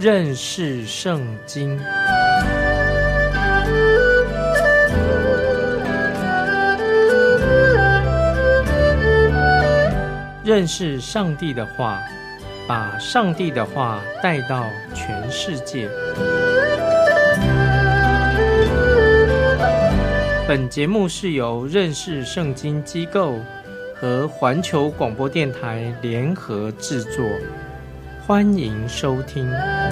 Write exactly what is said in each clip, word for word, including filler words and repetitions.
认识圣经。认识上帝的话，把上帝的话带到全世界。本节目是由认识圣经机构和环球广播电台联合制作，欢迎收听。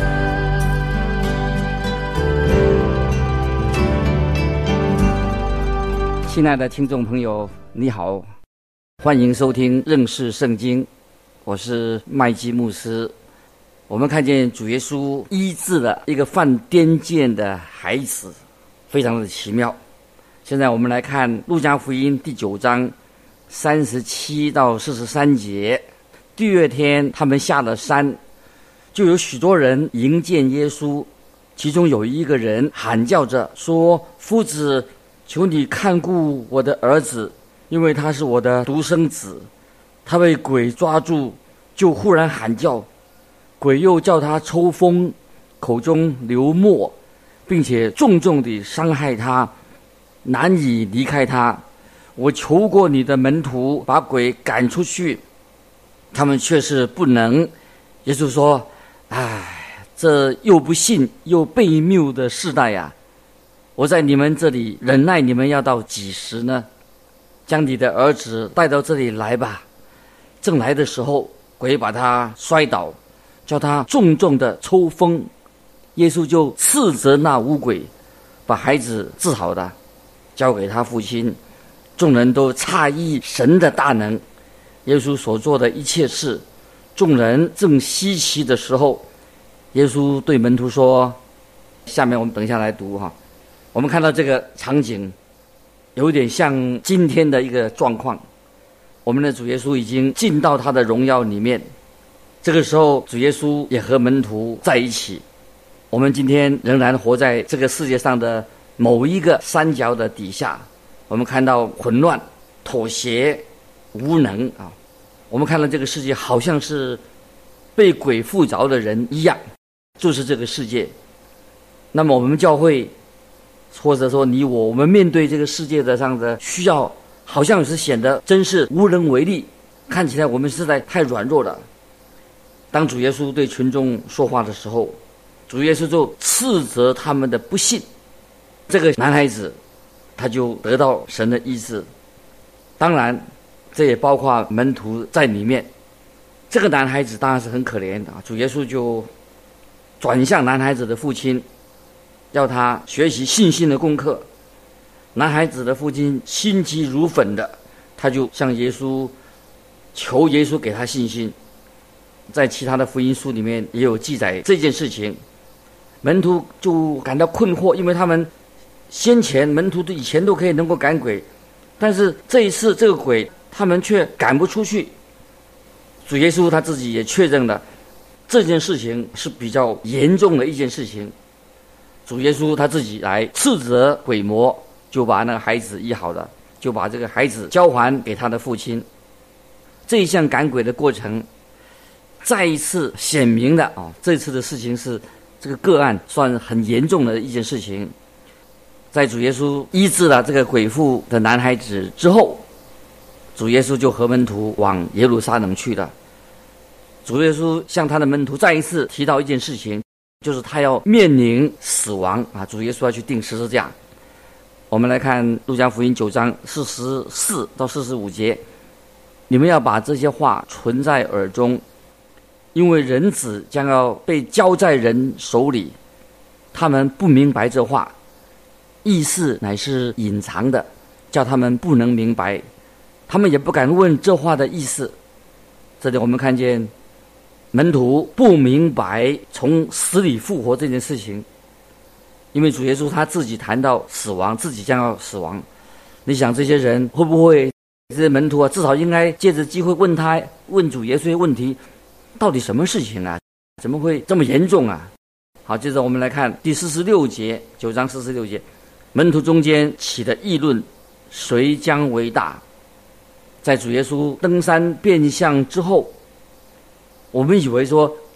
亲爱的听众朋友，你好，欢迎收听认识圣经，我是麦基牧师。我们看见主耶稣医治了一个犯癫痫的孩子，非常的奇妙。现在我们来看路加福音第九章三十七到四十三节。第二天他们下了山，就有许多人迎见耶稣，其中有一个人喊叫着说：夫子，求你看顾我的儿子，因为他是我的独生子，他被鬼抓住，就忽然喊叫，鬼又叫他抽风，口中流沫，并且重重地伤害他，难以离开他。我求过你的门徒把鬼赶出去，他们却是不能。耶稣说：唉，这又不信又悖谬的世代啊，我在你们这里忍耐你们要到几时呢？将你的儿子带到这里来吧。正来的时候，鬼把他摔倒，叫他重重的抽风。耶稣就斥责那污鬼，把孩子治好了，交给他父亲。众人都诧异神的大能，耶稣所做的一切事。众人正稀奇的时候，耶稣对门徒说，下面我们等一下来读哈。我们看到这个场景有点像今天的一个状况，我们的主耶稣已经进到他的荣耀里面，这个时候主耶稣也和门徒在一起。我们今天仍然活在这个世界上的某一个山脚的底下，我们看到混乱、妥协、无能啊！我们看到这个世界好像是被鬼附着的人一样，就是这个世界。那么我们教会，或者说你我，我们面对这个世界的上的需要，好像是显得真是无能为力，看起来我们实在太软弱了。当主耶稣对群众说话的时候，主耶稣就斥责他们的不信。这个男孩子他就得到神的医治，当然这也包括门徒在里面。这个男孩子当然是很可怜的，主耶稣就转向男孩子的父亲，要他学习信心的功课。男孩子的父亲心急如焚的，他就向耶稣求耶稣给他信心。在其他的福音书里面也有记载这件事情。门徒就感到困惑，因为他们先前门徒以前都可以能够赶鬼，但是这一次这个鬼他们却赶不出去。主耶稣他自己也确认了这件事情是比较严重的一件事情。主耶稣他自己来斥责鬼魔，就把那个孩子医好了，就把这个孩子交还给他的父亲。这一项赶鬼的过程再一次显明了啊，这次的事情是这个个案算很严重的一件事情。在主耶稣医治了这个鬼妇的男孩子之后，主耶稣就和门徒往耶路撒冷去了。主耶稣向他的门徒再一次提到一件事情，就是他要面临死亡啊！主耶稣要去钉十字架。我们来看路加福音九章四十四到四十五节，你们要把这些话存在耳中，因为人子将要被交在人手里，他们不明白这话，意思乃是隐藏的，叫他们不能明白，他们也不敢问这话的意思。这里我们看见门徒不明白从死里复活这件事情，因为主耶稣他自己谈到死亡，自己将要死亡。你想这些人会不会，这些门徒啊，至少应该借着机会问他，问主耶稣的问题，到底什么事情啊？怎么会这么严重啊？好，接着我们来看第四十六节，九章四十六节，门徒中间起的议论，谁将为大？在主耶稣登山变相之后，我们以为说这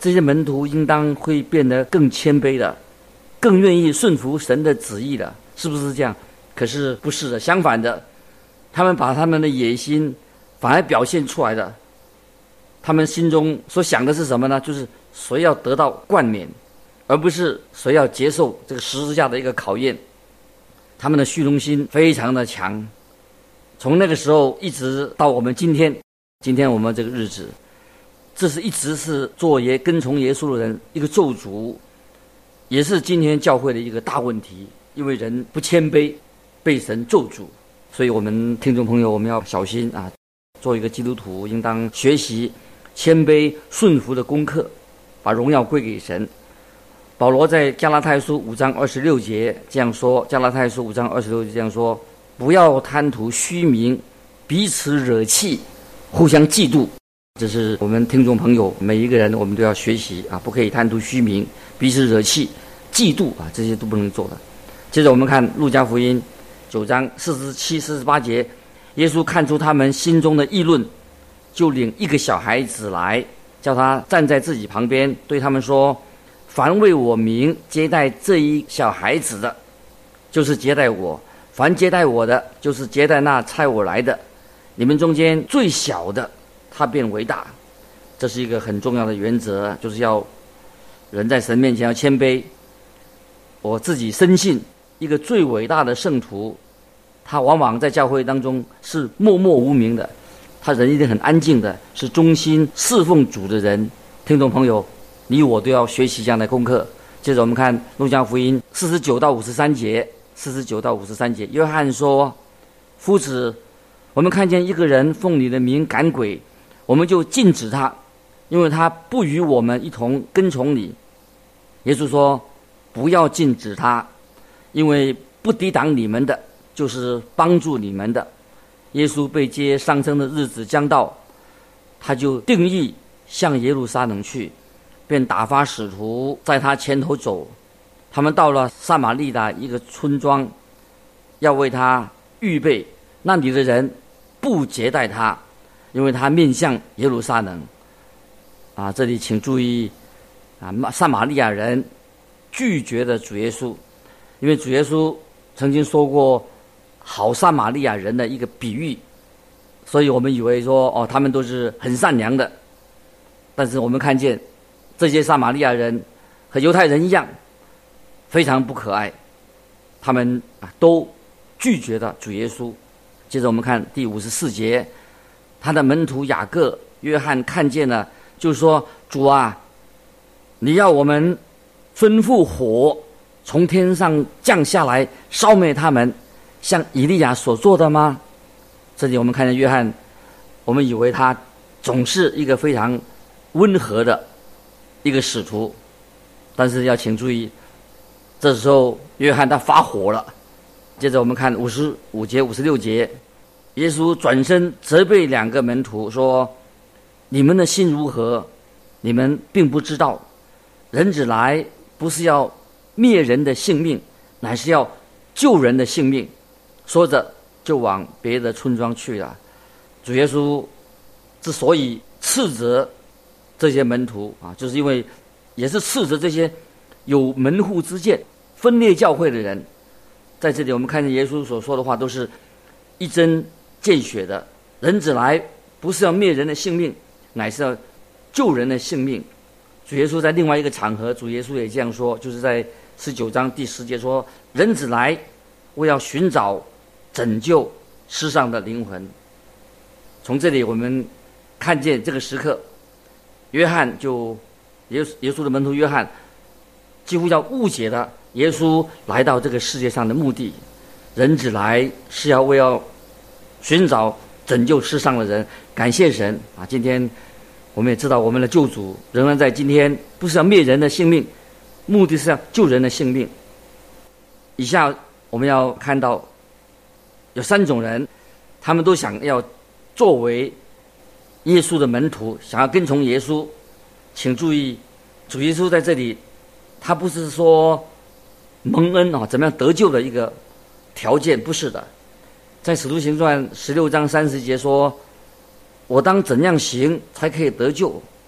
这些门徒应当会变得更谦卑的，更愿意顺服神的旨意的，是不是这样？可是不是的，相反的，他们把他们的野心反而表现出来的。他们心中所想的是什么呢？就是谁要得到冠冕，而不是谁要接受这个十字架的一个考验。他们的虚荣心非常的强，从那个时候一直到我们今天，今天我们这个日子，这是一直是做耶跟从耶稣的人一个咒诅，也是今天教会的一个大问题。因为人不谦卑，被神咒诅，所以我们听众朋友，我们要小心啊！做一个基督徒，应当学习谦卑顺服的功课，把荣耀归给神。保罗在加拉太书五章二十六节这样说，加拉太书五章二十六节这样说：不要贪图虚名，彼此惹气，互相嫉妒。这是我们听众朋友每一个人，我们都要学习啊，不可以贪图虚名，彼此惹气，嫉妒啊，这些都不能做的。接着我们看路加福音九章四十七、四十八节，耶稣看出他们心中的议论，就领一个小孩子来，叫他站在自己旁边，对他们说：凡为我名接待这一小孩子的，就是接待我；凡接待我的，就是接待那差我来的。你们中间最小的，他便为大。这是一个很重要的原则，就是要人在神面前要谦卑。我自己深信，一个最伟大的圣徒，他往往在教会当中是默默无名的，他人一定很安静的，是忠心侍奉主的人。听众朋友，你我都要学习这样的功课。接着我们看路加福音四十九到五十三节，四十九到五十三节，约翰说：夫子，我们看见一个人奉你的名赶鬼，我们就禁止他，因为他不与我们一同跟从你。耶稣说：不要禁止他，因为不抵挡你们的，就是帮助你们的。耶稣被接上升的日子将到，他就定义向耶路撒冷去，便打发使徒在他前头走。他们到了撒玛利亚一个村庄，要为他预备，那里的人不接待他，因为他面向耶路撒冷。啊，这里请注意啊，撒玛利亚人拒绝了主耶稣，因为主耶稣曾经说过好撒玛利亚人的一个比喻，所以我们以为说哦，他们都是很善良的。但是我们看见这些撒玛利亚人和犹太人一样，非常不可爱，他们啊都拒绝了主耶稣。接着我们看第五十四节，他的门徒雅各、约翰看见了，就说：主啊，你要我们吩咐火从天上降下来烧灭他们，像以利亚所做的吗？这里我们看见约翰，我们以为他总是一个非常温和的一个使徒，但是要请注意，这时候约翰他发火了。接着我们看五十五节、五十六节，耶稣转身责备两个门徒说：你们的心如何？你们并不知道，人子来不是要灭人的性命，乃是要救人的性命。说着就往别的村庄去了。主耶稣之所以斥责这些门徒啊，就是因为也是斥责这些有门户之见、分裂教会的人。在这里我们看见耶稣所说的话都是一针见血的，人子来不是要灭人的性命，乃是要救人的性命。主耶稣在另外一个场合，主耶稣也这样说，就是在十九章第十节说：人子来为要寻找拯救世上的灵魂。从这里我们看见这个时刻，约翰就耶稣耶稣的门徒约翰几乎要误解了耶稣来到这个世界上的目的。人子来是要为要寻找拯救世上的人。感谢神啊！今天我们也知道，我们的救主仍然在今天，不是要灭人的性命，目的是要救人的性命。以下我们要看到有三种人，他们都想要作为耶稣的门徒，想要跟从耶稣。请注意，主耶稣在这里，他不是说蒙恩啊，怎么样得救的一个条件，不是的。在使徒行传十六章三十节说：我当怎样行才可以得救？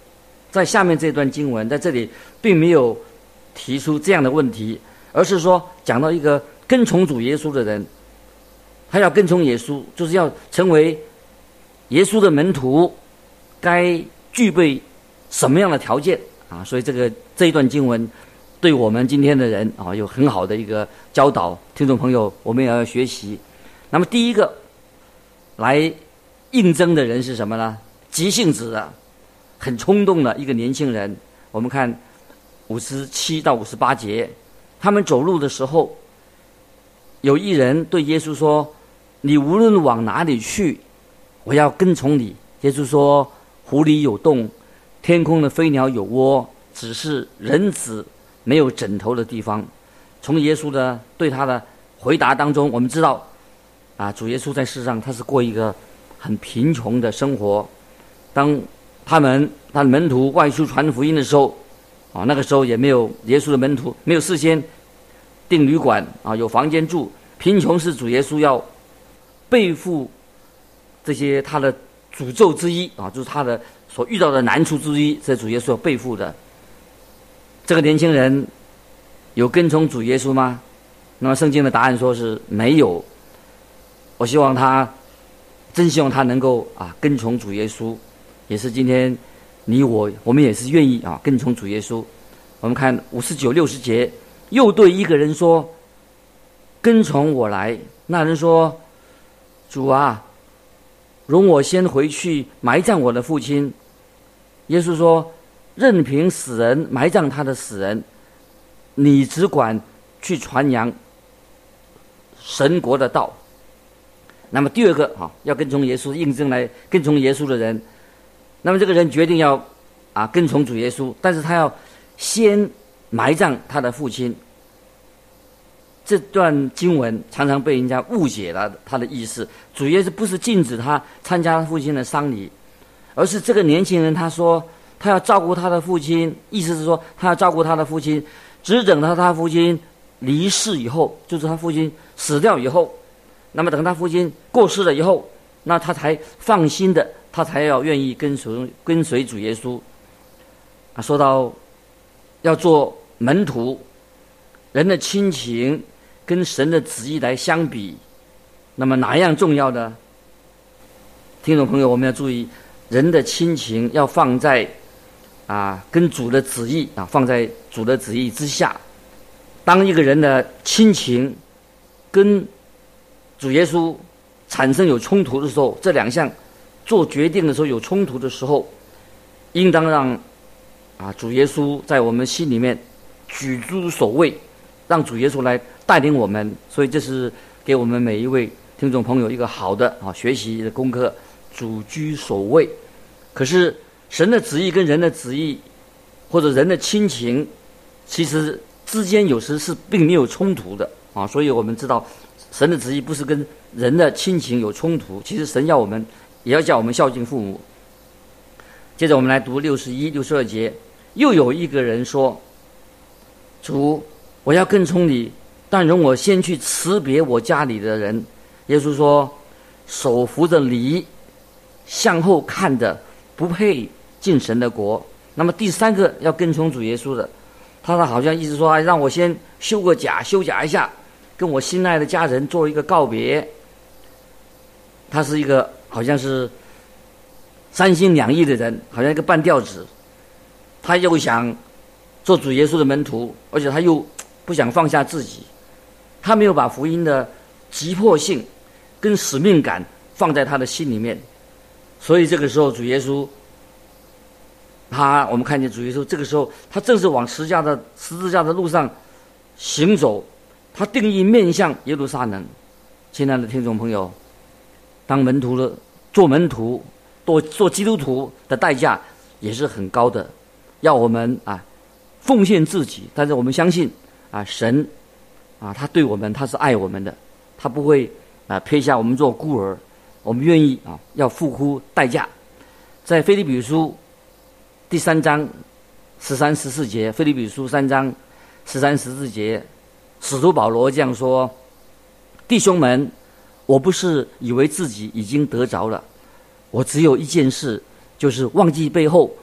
在下面这段经文在这里并没有提出这样的问题，而是说讲到一个跟从主耶稣的人，他要跟从耶稣，就是要成为耶稣的门徒，该具备什么样的条件啊？所以这个这一段经文对我们今天的人啊有很好的一个教导。听众朋友，我们也要学习。那么第一个来应征的人是什么呢？急性子的，很冲动的一个年轻人。我们看五十七到五十八节，他们走路的时候，有一人对耶稣说：“你无论往哪里去，我要跟从你。”耶稣说：“湖里有洞，天空的飞鸟有窝，只是人子没有枕头的地方。”从耶稣的对他的回答当中，我们知道，啊，主耶稣在世上他是过一个很贫穷的生活。当他们他的门徒外出传福音的时候，啊，那个时候也没有耶稣的门徒没有事先订旅馆啊，有房间住。贫穷是主耶稣要背负这些他的诅咒之一啊，就是他的所遇到的难处之一，是主耶稣要背负的。这个年轻人有跟从主耶稣吗？那么圣经的答案说是没有。我希望他，真希望他能够啊跟从主耶稣，也是今天你我我们也是愿意啊跟从主耶稣。我们看五十九六十节，又对一个人说：“跟从我来。”那人说：“主啊，容我先回去埋葬我的父亲。”耶稣说：“任凭死人埋葬他的死人，你只管去传扬神国的道。”那么第二个啊，要跟从耶稣，应征来跟从耶稣的人，那么这个人决定要啊跟从主耶稣，但是他要先埋葬他的父亲。这段经文常常被人家误解了他的意思。主耶稣不是禁止他参加父亲的丧礼，而是这个年轻人他说他要照顾他的父亲，意思是说他要照顾他的父亲，只等到他父亲离世以后，就是他父亲死掉以后，那么等他父亲过世了以后，那他才放心的，他才要愿意跟随跟随主耶稣。啊，说到要做门徒，人的亲情跟神的旨意来相比，那么哪样重要呢？听众朋友，我们要注意，人的亲情要放在啊跟主的旨意啊放在主的旨意之下。当一个人的亲情跟主耶稣产生有冲突的时候，这两项做决定的时候有冲突的时候，应当让啊主耶稣在我们心里面举诸首位，让主耶稣来带领我们。所以这是给我们每一位听众朋友一个好的啊学习的功课，主居首位。可是神的旨意跟人的旨意，或者人的亲情，其实之间有时是并没有冲突的啊。所以我们知道神的旨意不是跟人的亲情有冲突，其实神要我们也要叫我们孝敬父母。接着我们来读六十一、六十二节，又有一个人说：“主，我要跟从你，但容我先去辞别我家里的人。”耶稣说：“手扶着犁，向后看的，不配进神的国。”那么第三个要跟从主耶稣的，他好像意思说，哎，让我先休个假，休假一下，跟我心爱的家人做一个告别。他是一个好像是三心两意的人，好像一个半吊子。他又想做主耶稣的门徒，而且他又不想放下自己。他没有把福音的急迫性跟使命感放在他的心里面。所以这个时候主耶稣，他我们看见主耶稣这个时候他正是往十字架的十字架的路上行走，他定义面向耶路撒冷。亲爱的听众朋友，当门徒的做门徒做做基督徒的代价也是很高的，要我们啊奉献自己。但是我们相信啊神啊他对我们他是爱我们的，他不会啊撇下我们做孤儿，我们愿意啊要付出代价。在腓立比书第三章十三十四节，腓立比书三章十三十四节，使徒保罗这样说：“弟兄们，我不是以为自己已经得着了，我只有一件事，就是忘记背后，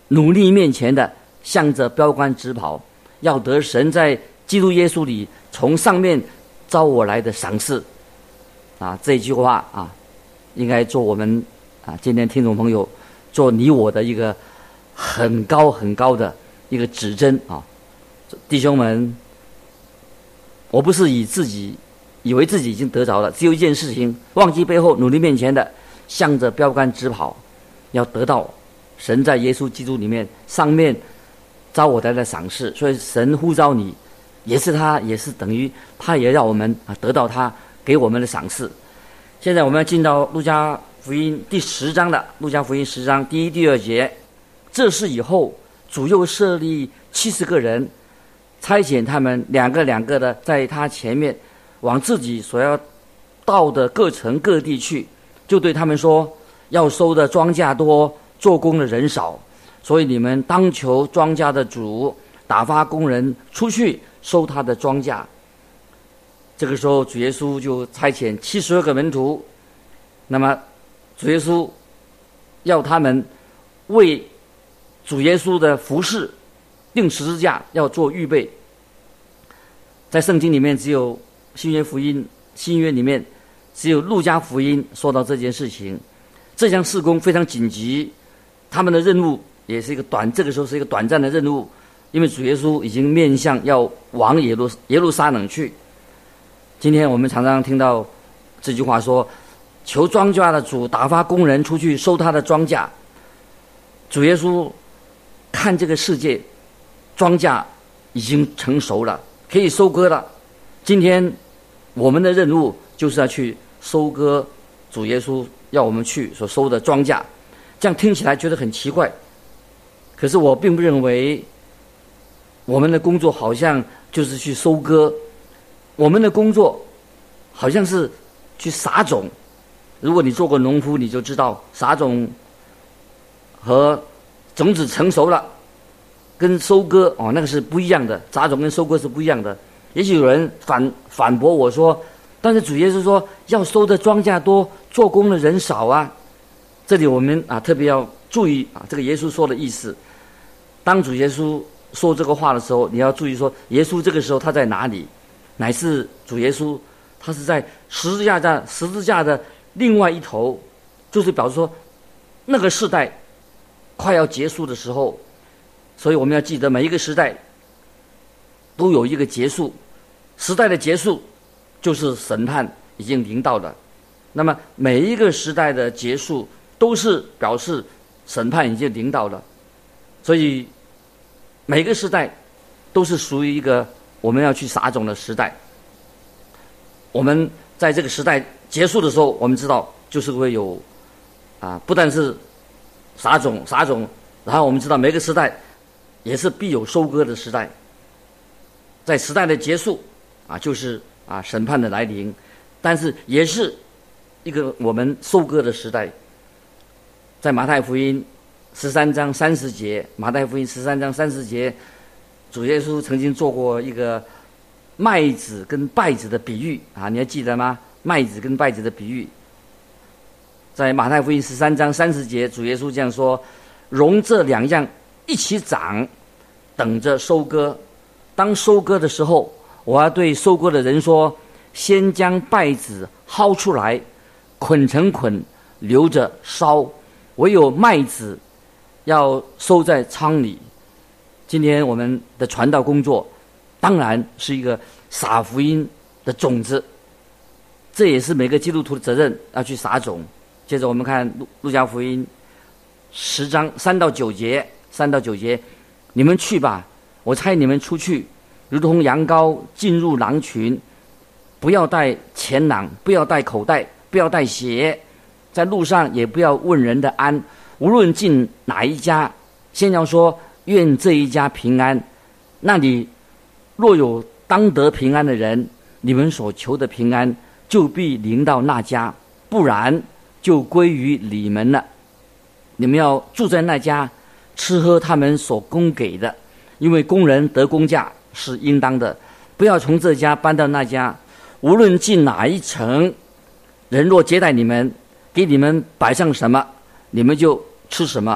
努力面前的，向着标杆直跑，要得神在基督耶稣里从上面招我来的赏赐。啊，这句话啊，应该做我们啊今天听众朋友做你我的一个很高很高的一个指针啊。弟兄们，我不是以自己以为自己已经得着了，只有一件事情，忘记背后，努力面前的，向着标杆直跑，要得到神在耶稣基督里面上面招我来的赏赐。所以神呼召你，也是他，也是等于他也让我们啊得到他给我们的赏赐。现在我们要进到路加福音第十章的，路加福音十章第一、第二节。这事以后，主又设立七十个人，差遣他们两个两个的在他前面，往自己所要到的各城各地去，就对他们说：要收的庄稼多，做工的人少，所以你们当求庄稼的主打发工人出去收他的庄稼。这个时候，主耶稣就差遣七十二个门徒，那么主耶稣要他们为主耶稣的服事钉十字架要做预备。在圣经里面，只有新约福音，新约里面只有路加福音说到这件事情。这项事工非常紧急，他们的任务也是一个短，这个时候是一个短暂的任务，因为主耶稣已经面向要往耶路耶路撒冷去。今天我们常常听到这句话说：求庄稼的主打发工人出去收他的庄稼。主耶稣看这个世界，庄稼已经成熟了，可以收割了。今天我们的任务就是要去收割主耶稣要我们去所收的庄稼。这样听起来觉得很奇怪，可是我并不认为我们的工作好像就是去收割，我们的工作好像是去撒种。如果你做过农夫，你就知道撒种和种子成熟了跟收割哦，那个是不一样的，撒种跟收割是不一样的。也许有人反反驳我说，但是主耶稣说要收的庄稼多，做工的人少啊。这里我们啊特别要注意啊，这个耶稣说的意思。当主耶稣说这个话的时候，你要注意说，耶稣这个时候他在哪里？乃是主耶稣，他是在十字架上，十字架的另外一头，就是表示说那个时代快要结束的时候。所以我们要记得，每一个时代都有一个结束，时代的结束就是审判已经临到了。那么每一个时代的结束都是表示审判已经临到了。所以每个时代都是属于一个我们要去撒种的时代。我们在这个时代结束的时候，我们知道就是会有啊，不但是撒种撒种，然后我们知道每个时代也是必有收割的时代。在时代的结束啊，就是啊审判的来临，但是也是一个我们收割的时代。在马太福音十三章三十节，马太福音十三章三十节，主耶稣曾经做过一个麦子跟稗子的比喻啊，你还记得吗？麦子跟稗子的比喻，在马太福音十三章三十节，主耶稣这样说：容这两样一起长，等着收割。当收割的时候，我要对收割的人说：先将稗子薅出来，捆成捆，留着烧；唯有麦子要收在仓里。今天我们的传道工作当然是一个撒福音的种子，这也是每个基督徒的责任，要去撒种。接着我们看路路加福音十章三到九节，三到九节，你们去吧，我差你们出去，如同羊羔进入狼群，不要带钱囊，不要带口袋，不要带鞋，在路上也不要问人的安。无论进哪一家，先要说愿这一家平安。那里若有当得平安的人，你们所求的平安就必临到那家，不然就归于你们了。你们要住在那家，吃喝他们所供给的，因为工人得工价是应当的。不要从这家搬到那家。无论进哪一城，人若接待你们，给你们摆上什么，你们就吃什么，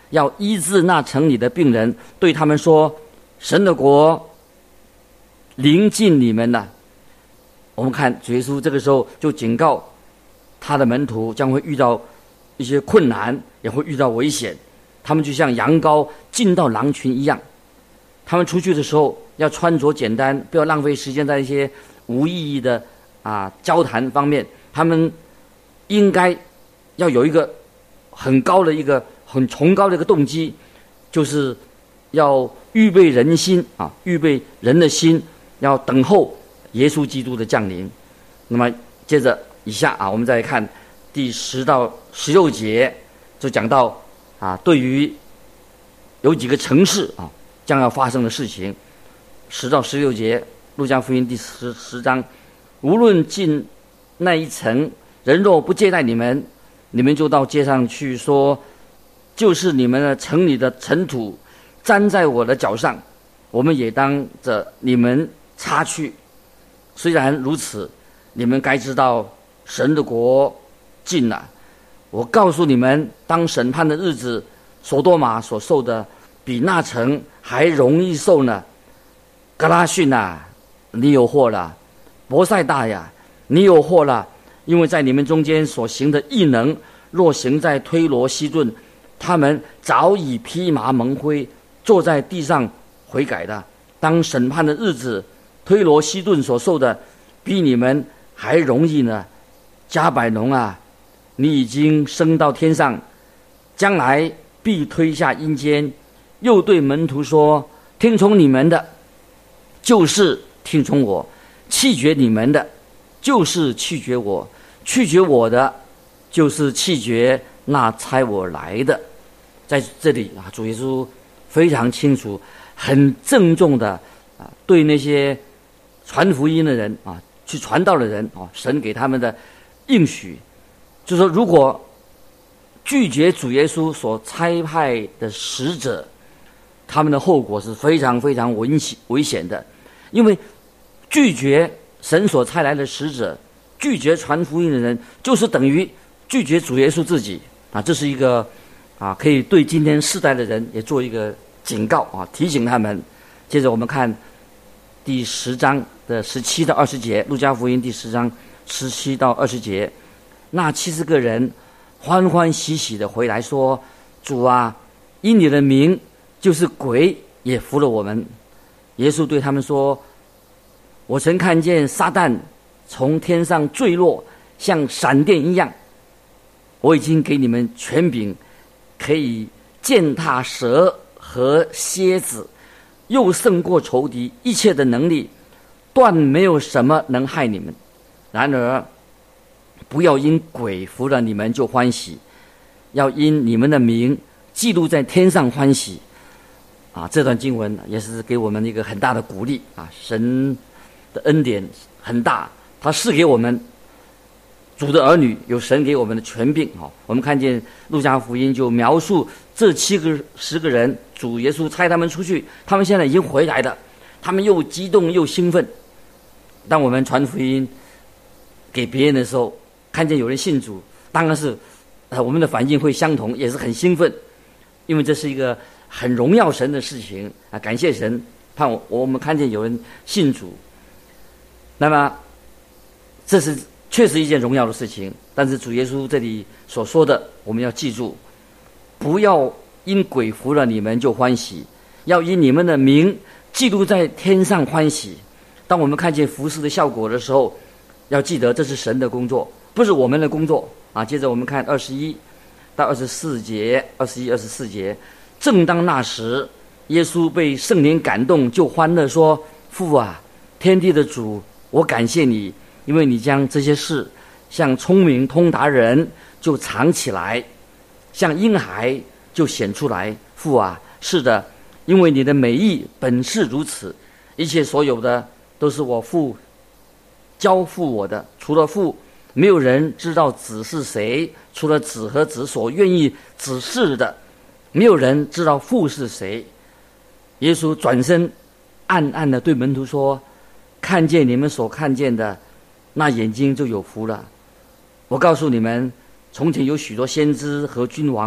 要医治那城里的病人，对他们说：神的国临近你们了。我们看主耶稣这个时候就警告他的门徒将会遇到一些困难，也会遇到危险，他们就像羊羔进到狼群一样。他们出去的时候要穿着简单，不要浪费时间在一些无意义的啊交谈方面。他们应该要有一个很高的一个很崇高的一个动机，就是要预备人心啊，预备人的心，要等候耶稣基督的降临。那么接着以下啊，我们再来看第十到十六节，就讲到啊，对于有几个城市啊将要发生的事情。十到十六节，路加福音第十十章，无论进那一城，人若不接待你们，你们就到街上去说，就是你们的城里的尘土沾在我的脚上，我们也当着你们擦去。虽然如此，你们该知道神的国近了。我告诉你们，当审判的日子，所多玛所受的比那城还容易受呢。格拉逊啊，你有祸了；伯赛大呀，你有祸了。因为在你们中间所行的异能，若行在推罗西顿，他们早已披麻蒙灰，坐在地上悔改的。当审判的日子，推罗西顿所受的比你们还容易呢。加百农啊，你已经升到天上，将来必推下阴间。又对门徒说：听从你们的，就是听从我；弃绝你们的，就是弃绝我；拒绝我的，就是弃绝那差我来的。在这里啊，主耶稣非常清楚、很郑重的啊，对那些传福音的人啊，去传道的人啊，神给他们的应许，就是说，如果拒绝主耶稣所差派的使者，他们的后果是非常非常危险危险的。因为拒绝神所差来的使者，拒绝传福音的人，就是等于拒绝主耶稣自己啊！这是一个啊，可以对今天世代的人也做一个警告啊，提醒他们。接着我们看第十章的十七到二十节，路加福音第十章十七到二十节，那七十个人欢欢喜喜的回来说：主啊，因你的名，就是鬼也服了我们。耶稣对他们说：我曾看见撒旦从天上坠落，像闪电一样。我已经给你们权柄，可以践踏蛇和蝎子，又胜过仇敌一切的能力，断没有什么能害你们。然而不要因鬼服了你们就欢喜，要因你们的名记录在天上欢喜。啊，这段经文也是给我们一个很大的鼓励啊！神的恩典很大，他赐给我们主的儿女有神给我们的权柄啊！我们看见路加福音就描述这七个十个人，主耶稣差他们出去，他们现在已经回来了，他们又激动又兴奋。当我们传福音给别人的时候，看见有人信主，当然是呃我们的反应会相同，也是很兴奋，因为这是一个很荣耀神的事情啊！感谢神，盼我我们看见有人信主，那么这是确实一件荣耀的事情。但是主耶稣这里所说的，我们要记住，不要因鬼服了你们就欢喜，要因你们的名记录在天上欢喜。当我们看见服事的效果的时候，要记得这是神的工作，不是我们的工作啊！接着我们看二十一到二十四节，二十一、二十四节。正当那时，耶稣被圣灵感动，就欢乐说：父啊，天地的主，我感谢你，因为你将这些事向聪明通达人就藏起来，向婴孩就显出来。父啊，是的，因为你的美意本是如此。一切所有的都是我父交付我的，除了父，没有人知道子是谁，除了子和子所愿意指示的，没有人知道父是谁。耶稣转身暗暗地对门徒说：看见你们所看见的，那眼睛就有福了。我告诉你们，从前有许多先知和君王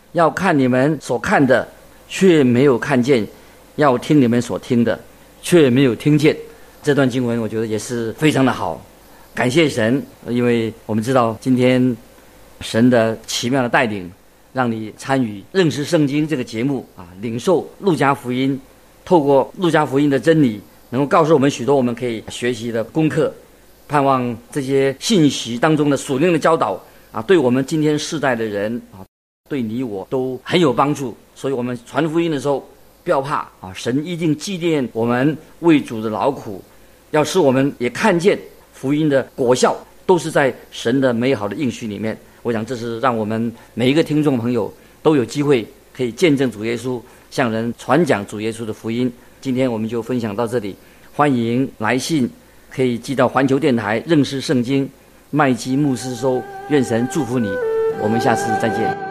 要看你们所看的，却没有看见；要听你们所听的，却没有听见。这段经文我觉得也是非常的好，感谢神，因为我们知道今天神的奇妙的带领，让你参与认识圣经这个节目啊，领受路加福音，透过路加福音的真理，能够告诉我们许多我们可以学习的功课。盼望这些信息当中的属灵的教导啊，对我们今天世代的人啊，对你我都很有帮助。所以我们传福音的时候不要怕啊，神一定纪念我们为主的劳苦，要使我们也看见福音的果效，都是在神的美好的应许里面。我想这是让我们每一个听众朋友都有机会可以见证主耶稣，向人传讲主耶稣的福音。今天我们就分享到这里，欢迎来信可以寄到环球电台认识圣经麦基牧师收。愿神祝福你，我们下次再见。